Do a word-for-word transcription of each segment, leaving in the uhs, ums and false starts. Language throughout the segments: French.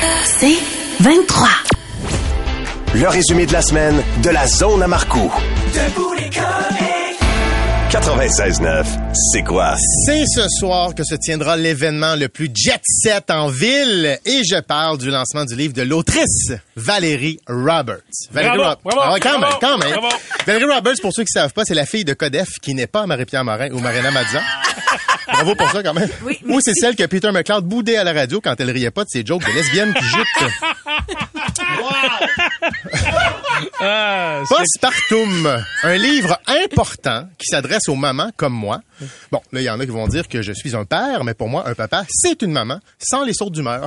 C'est vingt-trois. Le résumé de la semaine de la zone à Marcoux. Debout les comiques. quatre-vingt-seize neuf, c'est quoi? C'est ce soir que se tiendra l'événement le plus jet-set en ville et je parle du lancement du livre de l'autrice Valérie Roberts. Valérie Bravo, Rob- bravo, ah ouais, quand bravo, même, quand même. bravo. Valérie Roberts, pour ceux qui ne savent pas, c'est la fille de Codef qui n'est pas Marie-Pierre Morin ou Marina Mazza. Bravo pour ça, quand même. Oui, Ou c'est celle que Peter McLeod boudait à la radio quand elle riait pas de ses jokes de lesbiennes qui jutent. Ah, c'est... Postpartum, un livre important qui s'adresse aux mamans comme moi. Bon, là, il y en a qui vont dire que je suis un père, mais pour moi, un papa, c'est une maman, sans les sautes d'humeur.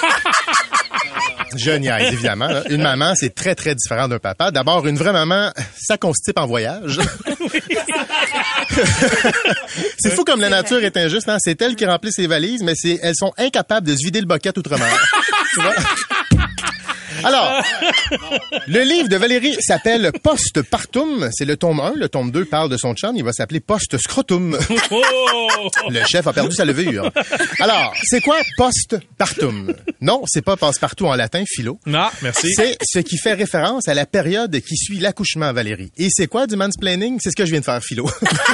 Je niaise, évidemment. Là. Une maman, c'est très, très différent d'un papa. D'abord, une vraie maman, ça constipe en voyage. C'est fou comme la nature est injuste. Hein? C'est elle qui remplit ses valises, mais c'est elles sont incapables de se vider le bucket outre-mer. Tu vois? Alors, le livre de Valérie s'appelle Postpartum. C'est le tome un. Le tome deux parle de son chum. Il va s'appeler Post-Scrotum. Oh! Le chef a perdu sa levure. Alors, c'est quoi Postpartum? Non, c'est pas passe-partout en latin, philo. Non, merci. C'est ce qui fait référence à la période qui suit l'accouchement, Valérie. Et c'est quoi du mansplaining? C'est ce que je viens de faire, philo.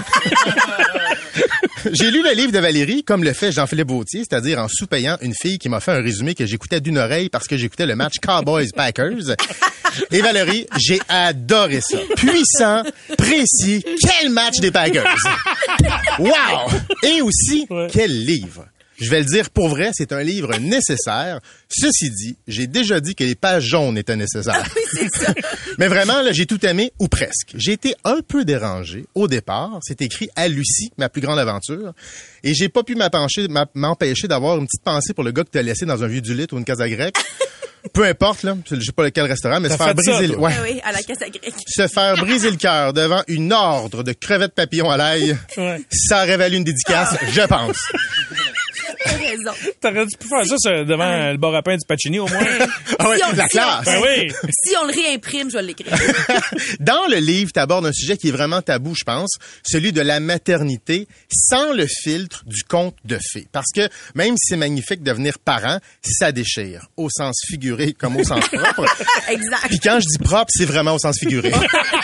J'ai lu le livre de Valérie, comme le fait Jean-Philippe Vautier, c'est-à-dire en sous-payant une fille qui m'a fait un résumé que j'écoutais d'une oreille parce que j'écoutais le match Cowboys-Packers. Et Valérie, j'ai adoré ça. Puissant, précis, quel match des Packers! Wow! Et aussi, Ouais. quel livre! Je vais le dire pour vrai, c'est un livre nécessaire. Ceci dit, j'ai déjà dit que les pages jaunes étaient nécessaires. Oui, c'est ça. Mais vraiment, là, j'ai tout aimé, ou presque. J'ai été un peu dérangé au départ. C'est écrit à Lucie, ma plus grande aventure. Et j'ai pas pu m'empêcher, m'empêcher d'avoir une petite pensée pour le gars que t'as laissé dans un vieux du lit ou une casa grecque. Peu importe, là. Je sais pas lequel restaurant, mais T'as se faire fait ça, briser le... toi? Ouais. Ah oui, à la caisse à grecque. Se faire briser le cœur devant une ordre de crevettes papillons à l'ail, Ouais. ça aurait valu une dédicace, je pense. T'as raison. T'aurais dû faire ça sur- devant le bar à pain du Pacini, au moins. Ah ouais, Si on- la si on- classe. Ben oui. Si on le réimprime, je vais l'écrire. Dans le livre, tu abordes un sujet qui est vraiment tabou, je pense, celui de la maternité, sans le filtre du conte de fées. Parce que même si c'est magnifique de devenir parent, ça déchire, au sens figuré comme au sens propre. Exact. Puis quand je dis propre, c'est vraiment au sens figuré.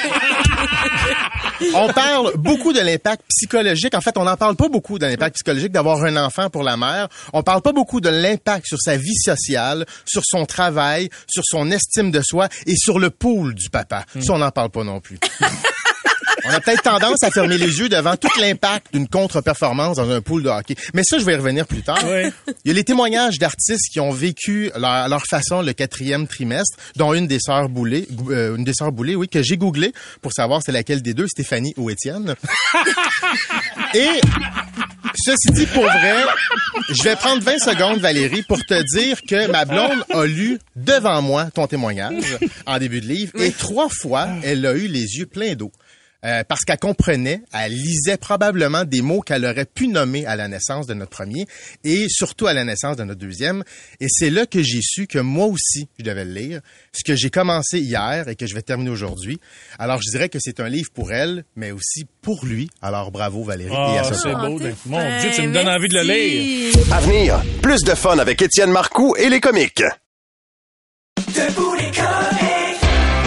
On parle beaucoup de l'impact psychologique. En fait, on n'en parle pas beaucoup de l'impact psychologique d'avoir un enfant pour la mère. On parle pas beaucoup de l'impact sur sa vie sociale, sur son travail, sur son estime de soi et sur le pool du papa. Ça, on n'en parle pas non plus. On a peut-être tendance à fermer les yeux devant tout l'impact d'une contre-performance dans un pool de hockey. Mais ça, je vais y revenir plus tard. Oui. Il y a les témoignages d'artistes qui ont vécu leur, à leur façon le quatrième trimestre, dont une des sœurs Boulay, euh, une des sœurs Boulay, oui, que j'ai googlé pour savoir c'est laquelle des deux, Stéphanie ou Étienne. Et ceci dit, pour vrai, je vais prendre vingt secondes, Valérie, pour te dire que ma blonde a lu devant moi ton témoignage en début de livre et trois fois, elle a eu les yeux pleins d'eau. Euh, parce qu'elle comprenait, elle lisait probablement des mots qu'elle aurait pu nommer à la naissance de notre premier et surtout à la naissance de notre deuxième. Et c'est là que j'ai su que moi aussi, je devais le lire, ce que j'ai commencé hier et que je vais terminer aujourd'hui. Alors, je dirais que c'est un livre pour elle, mais aussi pour lui. Alors, bravo Valérie. et à Ah, ce c'est soir. beau. t'es Mon fin, Dieu, tu me donnes envie de le lire. merci. À venir, plus de fun avec Étienne Marcoux et les comiques. Debout les comiques.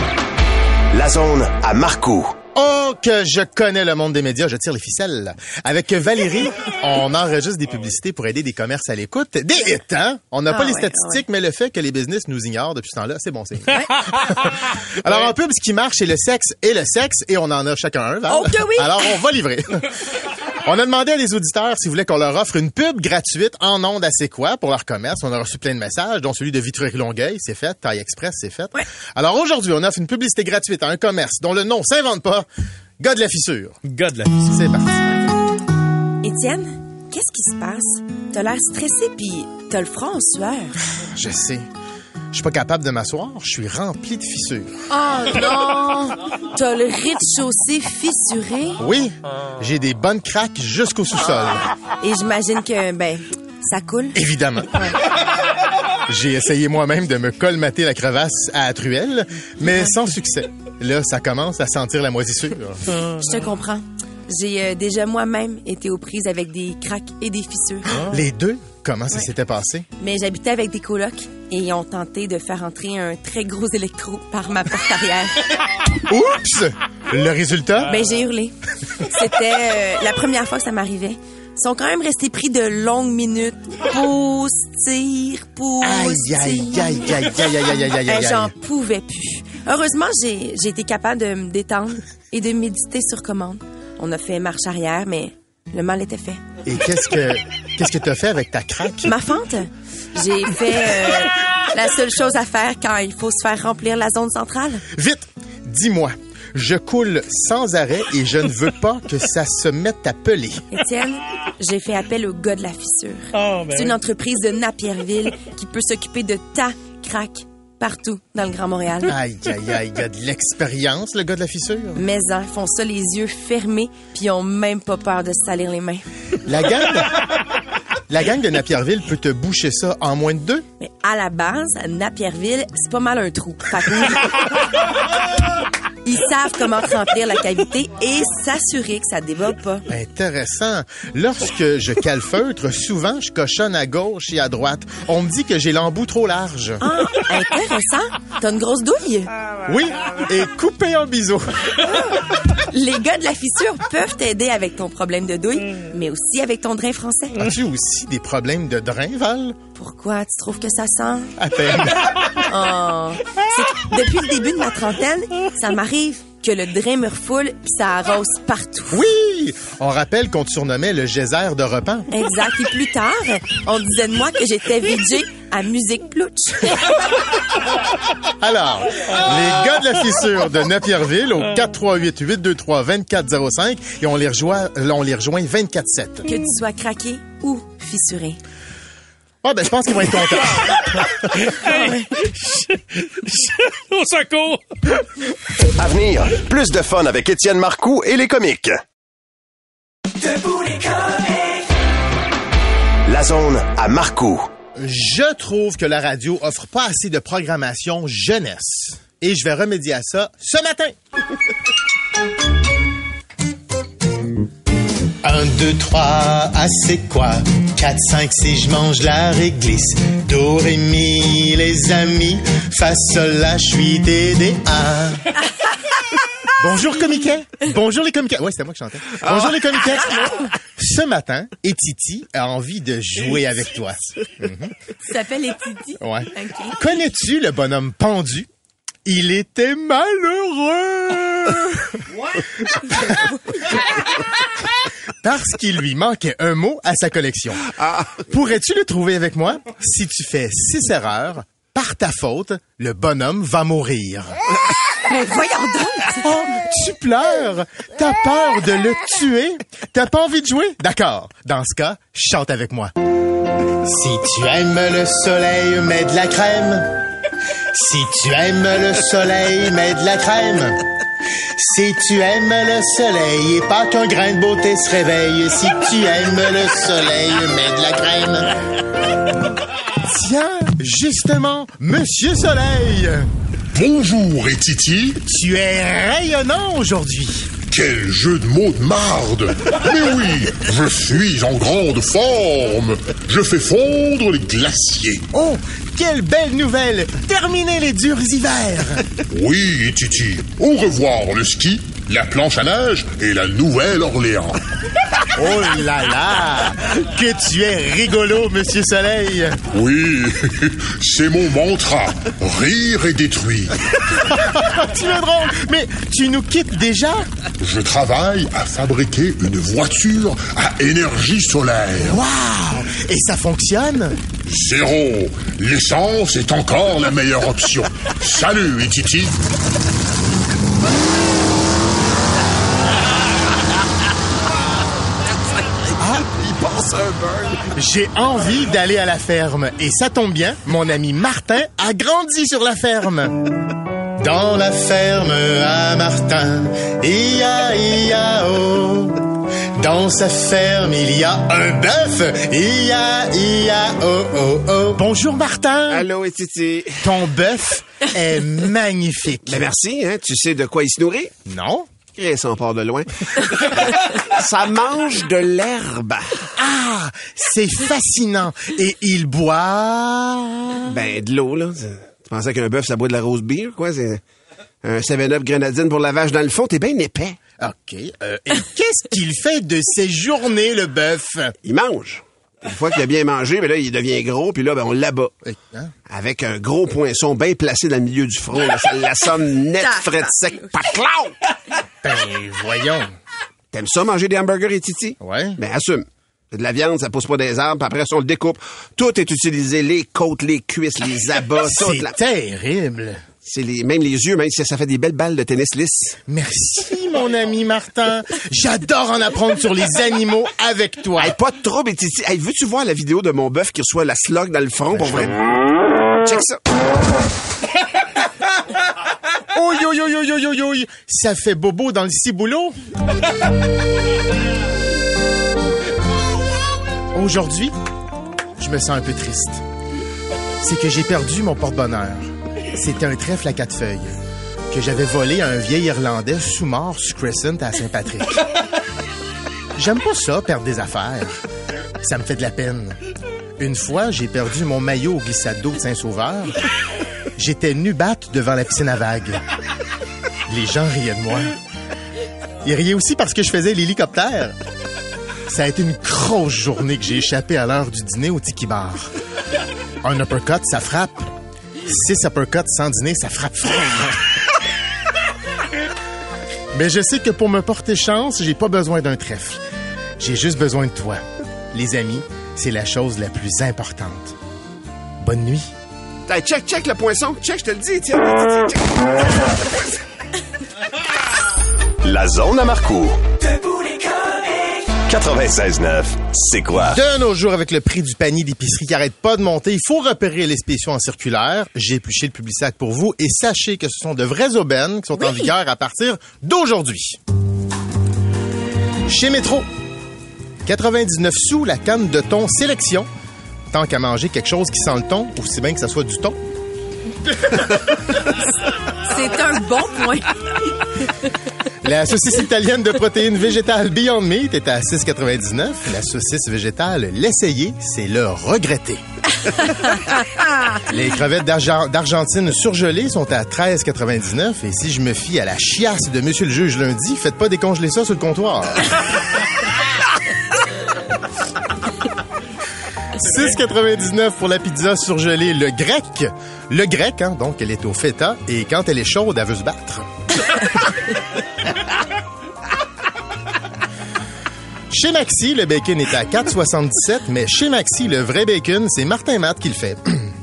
La zone à Marcoux. Oh, que je connais le monde des médias, je tire les ficelles. Avec Valérie, on enregistre des publicités pour aider des commerces à l'écoute. Des hits, hein? On n'a Ah pas les ouais, statistiques, mais le fait que les business nous ignorent depuis ce temps-là, c'est bon signe. Alors, en pub, ce qui marche, c'est le sexe et le sexe, et on en a chacun un, Val. Oh que oui! Alors, on va livrer. On a demandé à des auditeurs s'ils voulaient qu'on leur offre une pub gratuite en ondes à C'est quoi pour leur commerce. On a reçu plein de messages, dont celui de Vitry-Longueuil, c'est fait. Taille Express, c'est fait. Ouais. Alors aujourd'hui, on offre une publicité gratuite à un commerce dont le nom s'invente pas. Gars de la fissure. Gars de la fille. C'est parti. Étienne, qu'est-ce qui se passe? T'as l'air stressé pis t'as le front en sueur. Je sais. Je suis pas capable de m'asseoir. Je suis rempli de fissures. Oh non! T'as le rez-de-chaussée fissuré. Oui, j'ai des bonnes craques jusqu'au sous-sol. Et j'imagine que, ben, ça coule. Évidemment. J'ai essayé moi-même de me colmater la crevasse à la truelle, mais sans succès. Là, ça commence à sentir la moisissure. Je te comprends. J'ai euh, déjà moi-même été aux prises avec des craques et des fissures. Les deux? Comment ça Ouais. s'était passé? Mais j'habitais avec des colocs et ils ont tenté de faire entrer un très gros électro par ma porte arrière. Oups! Le résultat? Ben, j'ai hurlé. C'était euh, la première fois que ça m'arrivait. Ils sont quand même restés pris de longues minutes. Pousse, tire, pousse, Aïe, aïe, tire. aïe, aïe, aïe, aïe, aïe, aïe, aïe, Ben, aïe. j'en pouvais plus. Heureusement, j'ai, j'ai été capable de me détendre et de méditer sur commande. On a fait marche arrière, mais le mal était fait. Et qu'est-ce que qu'est-ce que t'as fait avec ta craque? Ma fente, j'ai fait euh, la seule chose à faire quand il faut se faire remplir la zone centrale. Vite! Dis-moi, je coule sans arrêt et je ne veux pas que ça se mette à peler. Étienne, j'ai fait appel au gars de la fissure. Oh, ben C'est une oui. entreprise de Napierville qui peut s'occuper de ta craque partout dans le Grand Montréal. Aïe, aïe, aïe, il y a de l'expérience, le gars de la fissure. Mais ils font ça les yeux fermés puis ils ont même pas peur de se salir les mains. La gang, la gang de Napierville peut te boucher ça en moins de deux? Mais à la base, Napierville, c'est pas mal un trou. Fait que oui, ils savent comment remplir la cavité et s'assurer que ça déborde pas. Intéressant. Lorsque je calfeutre, souvent, je cochonne à gauche et à droite. On me dit que j'ai l'embout trop large. Ah, intéressant. T'as une grosse douille? Oui, et coupé en biseau. Les gars de la fissure peuvent t'aider avec ton problème de douille, mais aussi avec ton drain français. As-tu aussi des problèmes de drain, Val? Pourquoi tu trouves que ça sent? À peine. Oh. C'est que depuis le début de ma trentaine, ça m'arrive que le drain me refoule puis ça arrose partout. Oui! On rappelle qu'on te surnommait le geyser de repas. Exact. Et plus tard, on disait de moi que j'étais V J à Musique Plouch. Alors, les gars de la fissure de Napierville au quatre trois huit, huit deux trois, deux quatre zéro cinq et on les rejoint, on les rejoint vingt-quatre sept. Que tu sois craqué ou fissuré. Ah ben, je pense qu'ils vont être contents. Au secours! À venir, plus de fun avec Étienne Marcoux et les comiques. Debout les comiques. La zone à Marcoux. Je trouve que la radio offre pas assez de programmation jeunesse. Et je vais remédier à ça ce matin. Un, deux, trois, ah c'est quoi? Quatre, cinq, six, je mange la réglisse. Do, ré, mi, les amis. Fa, sol, la, je suis D, D, A. Bonjour comiquet. Bonjour les comiquets. Ouais, c'était moi qui chantais. Bonjour les comiquets. Ce matin, Etiti a envie de jouer avec toi. Tu t'appelles les Titi? Ouais. OK. Connais-tu le bonhomme pendu? Il était malheureux. Parce qu'il lui manquait un mot à sa collection. Pourrais-tu le trouver avec moi? Si tu fais six erreurs, par ta faute, le bonhomme va mourir. Mais voyons donc! Oh, tu pleures? T'as peur de le tuer? T'as pas envie de jouer? D'accord. Dans ce cas, chante avec moi. Si tu aimes le soleil, mets de la crème. Si tu aimes le soleil, mets de la crème. Si tu aimes le soleil et pas qu'un grain de beauté se réveille. Si tu aimes le soleil, mets de la crème. Tiens, justement, Monsieur Soleil, Bonjour, et Titi. tu es rayonnant aujourd'hui. Quel jeu de mots de marde. Mais oui, je suis en grande forme. Je fais fondre les glaciers. Oh, quelle belle nouvelle! Terminez les durs hivers! Oui, et Titi. Au revoir le ski, la planche à neige et la Nouvelle-Orléans. Oh là là! Que tu es rigolo, Monsieur Soleil! Oui, c'est mon mantra. Rire et détruire. Tu es drôle, mais tu nous quittes déjà? Je travaille à fabriquer une voiture à énergie solaire. Waouh! Et ça fonctionne? Zéro. L'essence est encore la meilleure option. Salut, et Titi. J'ai envie d'aller à la ferme. Et ça tombe bien, mon ami Martin a grandi sur la ferme. Dans la ferme à Martin, ia ia oh. Dans sa ferme, il y a un bœuf, ia ia oh oh oh. Bonjour Martin. Allô, et Titi. Ton bœuf est magnifique. Ben merci, hein. Tu sais de quoi il se nourrit? Non? Et ça, on part de loin. Ça mange de l'herbe. Ah, c'est fascinant. Et il boit... Ben, de l'eau, là. Tu pensais qu'un bœuf, ça boit de la rose beer, quoi? C'est un seven up grenadine pour la vache dans le fond. T'es bien épais. OK. Euh, et qu'est-ce qu'il fait de ses journées, le bœuf? Il mange. Une fois qu'il a bien mangé, ben là, il devient gros, puis là, ben, on l'abat. Hein? Avec un gros poinçon bien placé dans le milieu du front. Là, ça l'assomme net, frais sec, paclaou! Ben, voyons. T'aimes ça, manger des hamburgers et titi? Ouais. Ben, assume. C'est de la viande, ça pousse pas des arbres, puis après ça, on le découpe. Tout est utilisé, les côtes, les cuisses, les abats, tout. C'est la... terrible. C'est les, même les yeux, même si ça fait des belles balles de tennis lisse. Merci, mon ami Martin. J'adore en apprendre sur les animaux avec toi. Hey, pas de trouble, et titi. Hey, veux-tu voir la vidéo de mon bœuf qui reçoit la slug dans le front pour vrai? Check ça. Oi, oi, oi, oi, oi, oi, oi. Ça fait bobo dans le ciboulot. Aujourd'hui, je me sens un peu triste. C'est que j'ai perdu mon porte-bonheur. C'était un trèfle à quatre feuilles que j'avais volé à un vieil Irlandais sous-mort sur Crescent à Saint-Patrick. J'aime pas ça, perdre des affaires. Ça me fait de la peine. Une fois, j'ai perdu mon maillot au glissade d'eau de Saint-Sauveur. J'étais nu-batte devant la piscine à vagues. Les gens riaient de moi. Ils riaient aussi parce que je faisais l'hélicoptère. Ça a été une grosse journée que j'ai échappé à l'heure du dîner au Tiki Bar. Un uppercut, ça frappe. Six uppercuts sans dîner, ça frappe fort. Mais je sais que pour me porter chance, j'ai pas besoin d'un trèfle. J'ai juste besoin de toi. Les amis, c'est la chose la plus importante. Bonne nuit. Hey, check, check le poinçon. Check, je te le dis, tiens. La zone à Marcoux. Debout les comiques. quatre-vingt-seize neuf, c'est quoi? De nos jours, avec le prix du panier d'épicerie qui arrête pas de monter, il faut repérer les spéciaux en circulaire. J'ai épluché le Publisac pour vous et sachez que ce sont de vraies aubaines qui sont oui. en vigueur à partir d'aujourd'hui. Chez Métro, quatre-vingt-dix-neuf sous la canne de thon Sélection. Tant qu'à manger quelque chose qui sent le thon, aussi bien que ça soit du thon. C'est un bon point. La saucisse italienne de protéines végétales Beyond Meat est à six quatre-vingt-dix-neuf. La saucisse végétale L'Essayer, c'est le regretter. Les crevettes d'Argent- d'Argentine surgelées sont à treize quatre-vingt-dix-neuf. Et si je me fie à la chiasse de Monsieur le juge lundi, faites pas décongeler ça sur le comptoir. six quatre-vingt-dix-neuf pour la pizza surgelée Le Grec. Le Grec, hein, donc elle est au feta et quand elle est chaude, elle veut se battre. Chez Maxi, le bacon est à quatre soixante-dix-sept, mais chez Maxi, le vrai bacon, c'est Martin Matt qui le fait.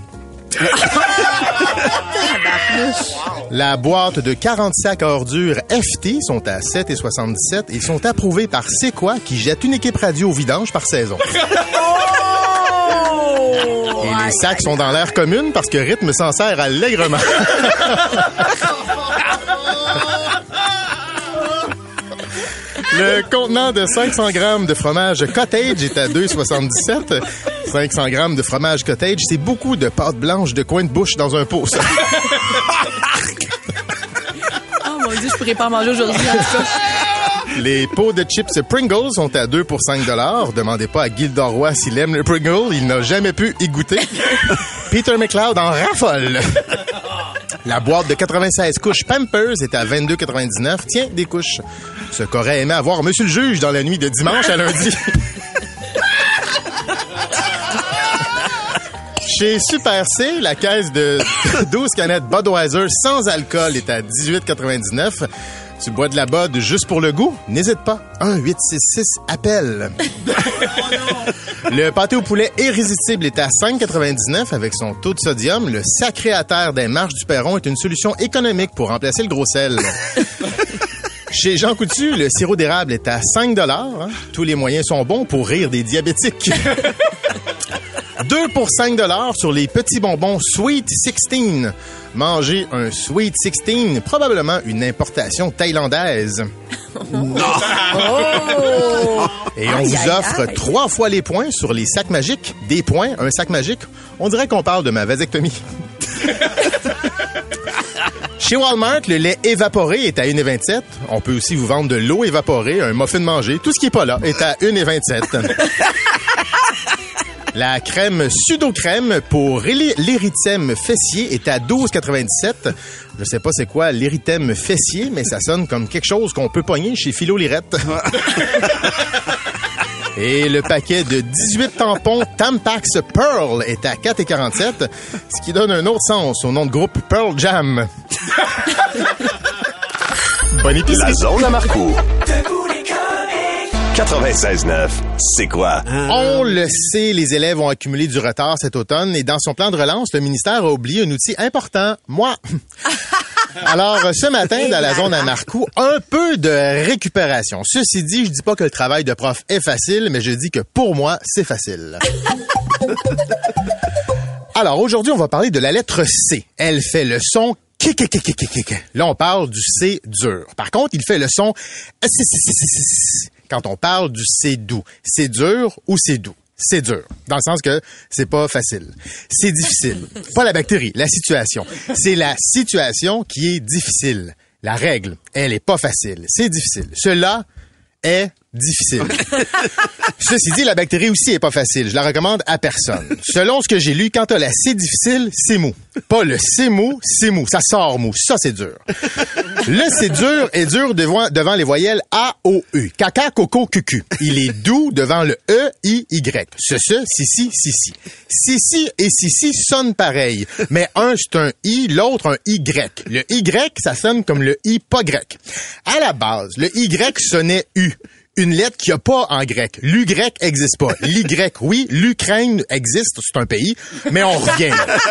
La boîte de quarante sacs à ordures F T sont à sept soixante-dix-sept et sont approuvés par C'est quoi qui jette une équipe radio au vidange par saison. Et les sacs sont dans l'air commune parce que Rythme s'en sert allègrement. Le contenant de cinq cents grammes de fromage cottage est à deux soixante-dix-sept. cinq cents grammes de fromage cottage, c'est beaucoup de pâte blanche de coin de bouche dans un pot, ça. Oh mon Dieu, je pourrais pas en manger aujourd'hui, en tout cas. Les pots de chips Pringles sont à deux pour cinq dollars. Demandez pas à Gildor Roy s'il aime le Pringle. Il n'a jamais pu y goûter. Peter McLeod en raffole. La boîte de quatre-vingt-seize couches Pampers est à vingt-deux quatre-vingt-dix-neuf. Tiens, des couches. Ce qu'aurait aimé avoir Monsieur le juge dans la nuit de dimanche à lundi. Chez Super C, la caisse de douze canettes Budweiser sans alcool est à dix-huit quatre-vingt-dix-neuf. Tu bois de la Bud juste pour le goût? N'hésite pas. un huit six six appel. Le pâté au poulet irrésistible est à cinq quatre-vingt-dix-neuf avec son taux de sodium. Le sacré à terre des marches du perron est une solution économique pour remplacer le gros sel. Chez Jean Coutu, le sirop d'érable est à cinq dollars. Hein? Tous les moyens sont bons pour rire des diabétiques. deux pour cinq dollars sur les petits bonbons Sweet sixteen. Manger un Sweet sixteen, probablement une importation thaïlandaise. Oh! Et on aïe, vous aïe, offre aïe. trois fois les points sur les sacs magiques. Des points, un sac magique. On dirait qu'on parle de ma vasectomie. Chez Walmart, le lait évaporé est à un virgule vingt-sept. On peut aussi vous vendre de l'eau évaporée, un muffin mangé. Tout ce qui est pas là est à un virgule vingt-sept. La crème Sudocrème pour l'érythème fessier est à douze quatre-vingt-dix-sept. Je sais pas c'est quoi l'érythème fessier, mais ça sonne comme quelque chose qu'on peut pogner chez Philo Lirette. Et le paquet de dix-huit tampons Tampax Pearl est à quatre quarante-sept, ce qui donne un autre sens au nom de groupe Pearl Jam. Bon épisode. La zone à Marcoux. quatre-vingt-seize neuf, c'est quoi? On le sait, les élèves ont accumulé du retard cet automne et dans son plan de relance, le ministère a oublié un outil important, moi. Alors, ce matin, dans la zone à Marcoux, un peu de récupération. Ceci dit, je dis pas que le travail de prof est facile, mais je dis que pour moi, c'est facile. Alors, aujourd'hui, on va parler de la lettre C. Elle fait le son K, K, K, K, K, K. Là, on parle du C dur. Par contre, il fait le son quand on parle du C doux. C'est dur ou c'est doux? C'est dur. Dans le sens que c'est pas facile. C'est difficile. Pas la bactérie, la situation. C'est la situation qui est difficile. La règle, elle est pas facile. C'est difficile. Cela est difficile. Ceci dit, la bactérie aussi est pas facile. Je la recommande à personne. Selon ce que j'ai lu, quand t'as la C difficile, c'est mou. Pas le C mou, c'est mou. Ça sort mou. Ça, c'est dur. Le C dur est dur devant, devant les voyelles A, O, U. Caca, coco, cucu. Il est doux devant le E, I, Y. Ce, ce, si, si, si, si. Si, si et si, si sonnent pareil. Mais un, c'est un I, l'autre, un Y. Le Y, ça sonne comme le I pas grec. À la base, le Y sonnait U. Une lettre qu'il n'y a pas en grec. L'U grec existe pas. L'Y, oui. L'Ukraine existe, c'est un pays, mais on revient.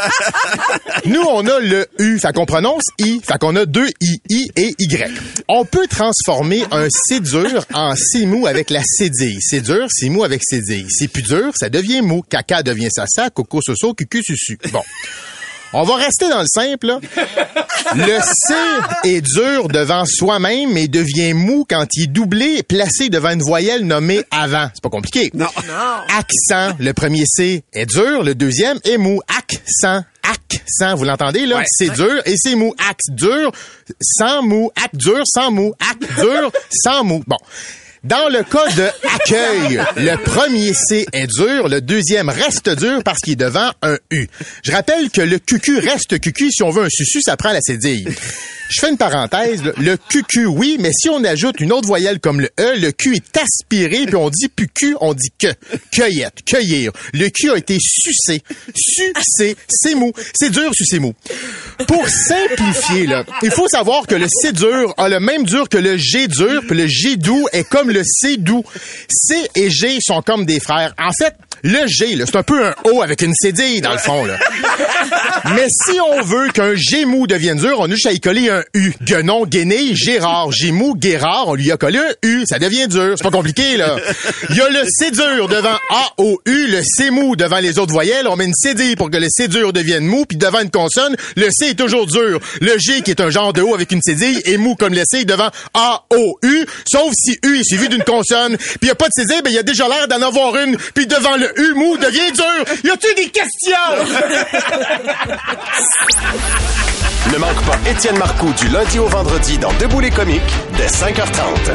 Nous, on a le U, fait qu'on prononce I, fait qu'on a deux I, I et Y. On peut transformer un C dur en C mou avec la cédille. C dur, C mou avec cédille. C'est plus dur, ça devient mou. Caca devient sasa, coco soso, cucu susu. Bon. On va rester dans le simple, là. Le C est dur devant soi-même et devient mou quand il est doublé et placé devant une voyelle nommée avant. C'est pas compliqué. Non. Non. Accent. Le premier C est dur, le deuxième est mou. Accent. Accent. Vous l'entendez, là? Ouais. C'est dur et c'est mou. Axe dur, sans mou. Acte dur, sans mou. Acte dur, sans mou. Bon. Dans le cas de accueil, le premier C est dur, le deuxième reste dur parce qu'il est devant un U. Je rappelle que le cucu reste cucu. Si on veut un susu, ça prend la cédille. Je fais une parenthèse, là. Le cucu, oui, mais si on ajoute une autre voyelle comme le E, le Q est aspiré, puis on dit plus Q, on dit que. Cueillette, cueillir. Le Q a été sucé. Sucé, c'est mou. C'est dur, sucé mou. Pour simplifier, là, il faut savoir que le C dur a le même dur que le G dur, puis le G doux est comme le C doux. C et G sont comme des frères. En fait, le G, là, c'est un peu un O avec une cédille, dans le fond, là. Mais si on veut qu'un G mou devienne dur, on a juste à y coller un U. Guenon, Guéné, Gérard, Gémou, Guérard, on lui a collé un U. Ça devient dur. C'est pas compliqué, là. Il y a le C dur devant A, O, U, le C mou devant les autres voyelles. On met une cédille pour que le C dur devienne mou, puis devant une consonne, le C est toujours dur. Le G, qui est un genre de O avec une cédille, est mou comme le C devant A, O, U, sauf si U est suivi d'une consonne. Puis il y a pas de cédille, ben il y a déjà l'air d'en avoir une. Puis devant le U mou devient dur. Y a-tu des questions? Ne manque pas Étienne Marcoux du lundi au vendredi dans Debout les comiques dès cinq heures trente.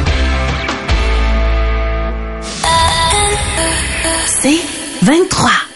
C'est vingt-trois.